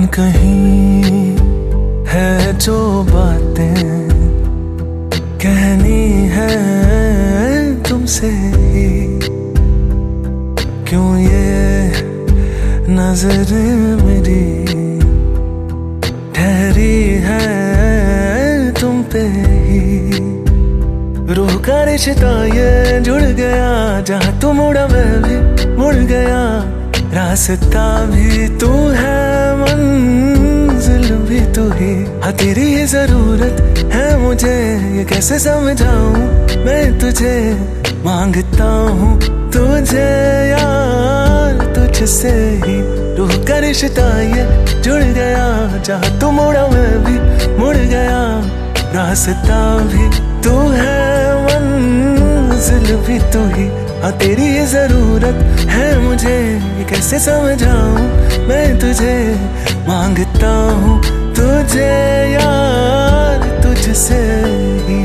कहीं है जो बातें कहनी है तुमसे ही, क्यों ये नजर मेरी ठहरी है तुम पे ही। रूह का रिश्ता ये जुड़ गया, जहाँ तू मुड़ा मैं भी मुड़ गया। रास्ता भी तू है, मंजिल भी तू ही। हाँ तेरी ही जरूरत है मुझे, ये कैसे समझाऊं मैं तुझे। मांगता हूँ तुझे यार तुझसे ही। रूह का रिश्ता ये जुड़ गया, जहाँ तू मुड़ा मैं भी मुड़ गया। रास्ता भी तू है, मंजिल भी तू ही। हाँ तेरी ये जरूरत है मुझे, ये कैसे समझाऊं मैं तुझे। मांगता हूँ तुझे यार तुझसे ही।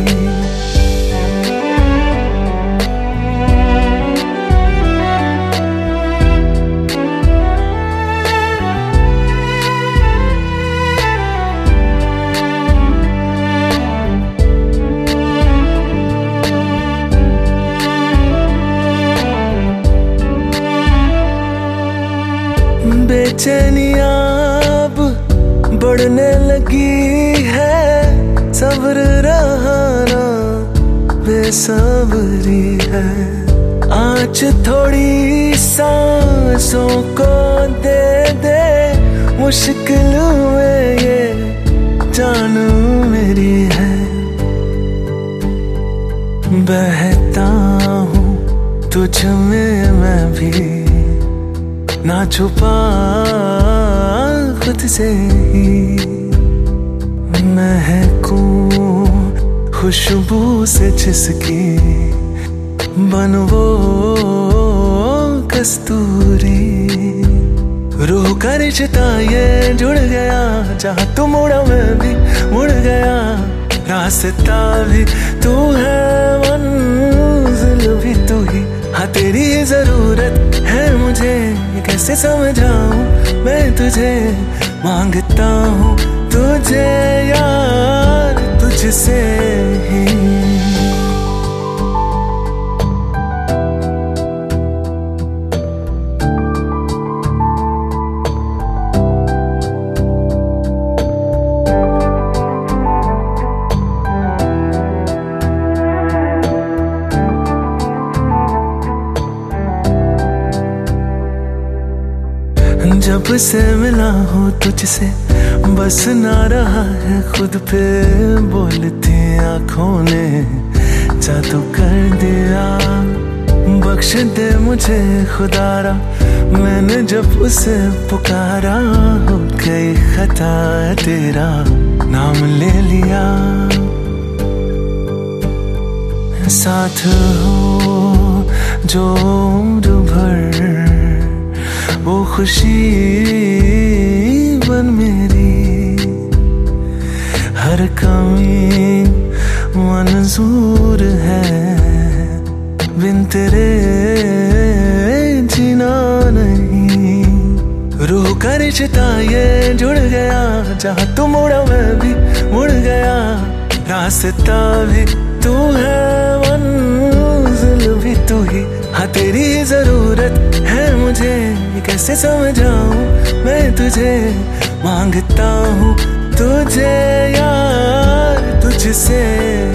बेचैनियां अब बढ़ने लगी है, सब्र रहा ना बेसब्री है। आज थोड़ी सांसों को दे दे, मुश्किल में ये जान मेरी है। बहता हूँ तुझ में मैं भी, ना छुपा खुद से ही। महकूं खुशबू से जिसकी, बन वो कस्तूरी। रूह का रिश्ता ये जुड़ गया, जहाँ तू मुड़ा मैं भी मुड़ गया। रास्ता भी तू है, मंजिल भी तू ही। हाँ तेरी जरूरत है मुझे, ये कैसे समझाऊं मैं तुझे। मांगता हूँ तुझे यार तुझसे ही। जब से मिला हूँ तुझसे, बस ना रहा है खुद पे बोलती आँखों ने जादू कर दिया। बख्श दे मुझे खुदारा, मैंने जब उसे पुकारा। हो गई खता तेरा नाम ले लिया। साथ हो जो उम्र भर, वो खुशी बन मेरी। हर कमी मंजूर है, बिन तेरे जीना नहीं। रूह का रिश्ता ये जुड़ गया, जहाँ तू मुड़ा मैं भी मुड़ गया। रास्ता भी तू है, मंजिल भी तू ही। हाँ तेरी जरूरत है मुझे, ये कैसे समझाऊं मैं तुझे। मांगता हूँ तुझे यार तुझसे।